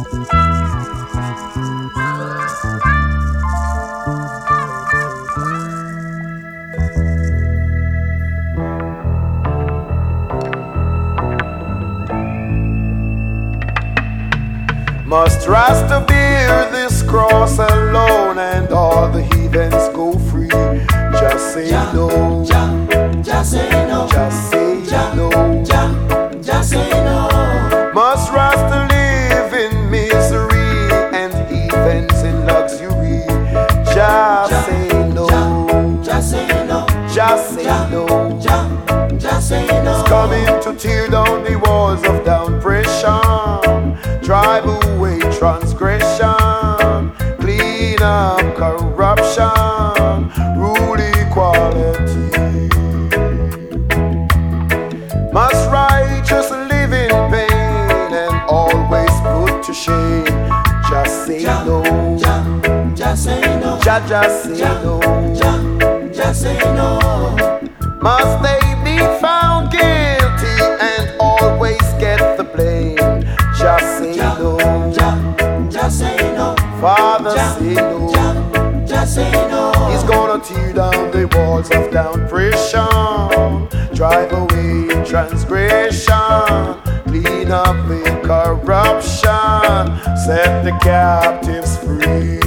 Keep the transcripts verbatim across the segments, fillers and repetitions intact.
Must Rasta bear this cross alone and all the heathens go free? Just say Ja, no. ja, just say no. Just say Ja, no. ja, just say no. Must Rasta live in misery and heathens in luxury? Just Ja, say no. ja, just say no. Just say Ja, no. ja, just say no. It's coming to tear down the walls of down oppression, drive away transgression, clean up corruption, rule equality. Must righteous live in pain and always put to shame? Just say Ja, no. ja, just say no. Ja, just say Ja, no. ja, just say no. Must they be found guilty and always get the blame? Just say Ja, no. ja, just say no. Father, Ja, say no. ja, just say no. He's gonna tear down the walls of down oppression, drive away transgression, clean up the corruption, set the captives free.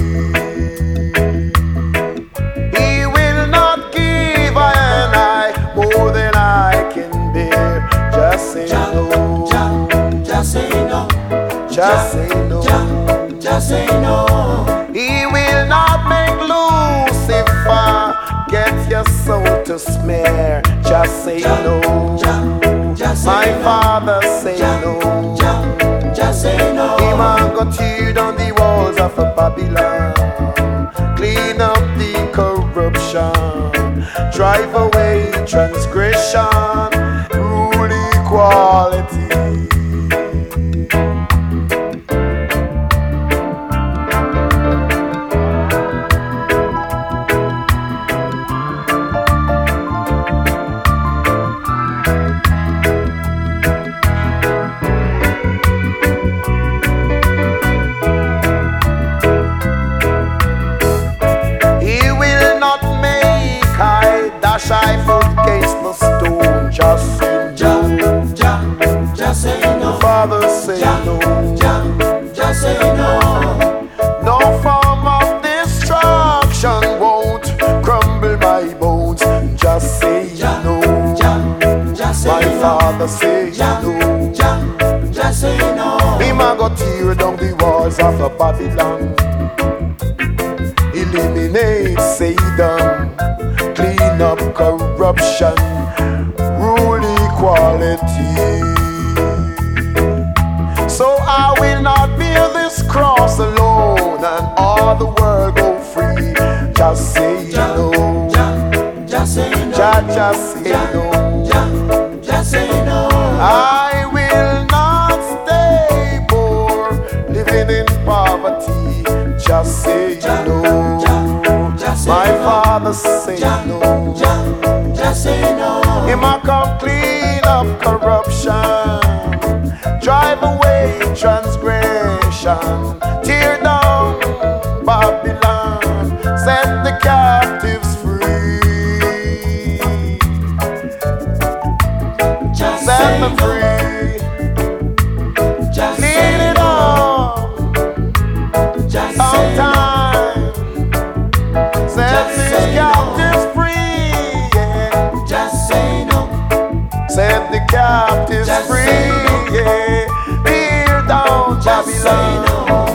He will not give I and I more than I can bear. Just say Ja, no. ja, just say no. Just say no. Ja, just say no. He will not make Lucifer get your soul to smear. Just say Ja, no. ja, just My say no. father say Ja, no. ja, just say no. He man go tear down the walls of a Babylon, clean up the corruption, drive away transgression, rule equality. Shy foot against the stone. Just say Ja, no. ja, just say no. Father say Ja, no. ja, just say no. No form of destruction won't crumble my bones. Just say Ja, no. ja, just say My no. father say Ja, no. ja, just say no. Him a go tear down the walls of a Babylon, eliminate Satan, clean up corruption, rule equality. So I will not bear this cross alone and all the world go free. Just say Ja, no. ja, just say no. Ja, just say Ja, no. ja, just say no. I will not stay poor, living in poverty. Just say Ja, no. ja, just say My no. father say Ja, no. ja, just say no. Him a come clean up corruption, drive away transgression, tear down Babylon, set the captives free. Just Set say them no. free. Just Clean say it no. up. Just On say no. time. Set Just these say no. captives free. Yeah. Just say no. Set the captives Just free. say no. Yeah. Tear down Just say Babylon. no.